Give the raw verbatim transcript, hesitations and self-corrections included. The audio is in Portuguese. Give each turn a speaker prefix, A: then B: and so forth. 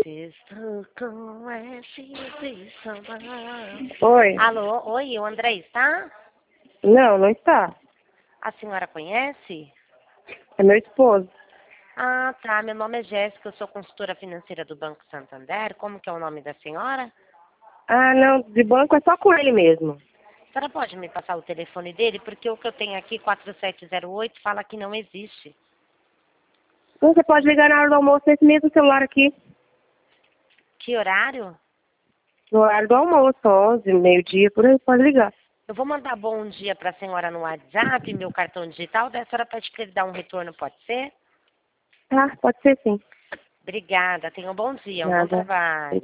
A: Estou com esse de
B: Oi.
A: Alô, oi, o André está?
B: Não, não está.
A: A senhora conhece?
B: É meu esposo.
A: Ah, tá. Meu nome é Jéssica, eu sou consultora financeira do Banco Santander. Como que é o nome da senhora?
B: Ah, não, de banco é só com ele mesmo.
A: A senhora pode me passar o telefone dele? Porque o que eu tenho aqui, quatro sete zero oito, fala que não existe.
B: Então, você pode ligar na hora do almoço nesse mesmo celular aqui.
A: Que horário?
B: No horário do almoço, onze, meio-dia, por aí, pode ligar.
A: Eu vou mandar bom dia para a senhora no WhatsApp, meu cartão digital. Daí a senhora pede que ele dá um retorno, pode ser?
B: Tá, pode ser sim.
A: Obrigada. Tenha um bom dia, um bom
B: Nada.
A: trabalho.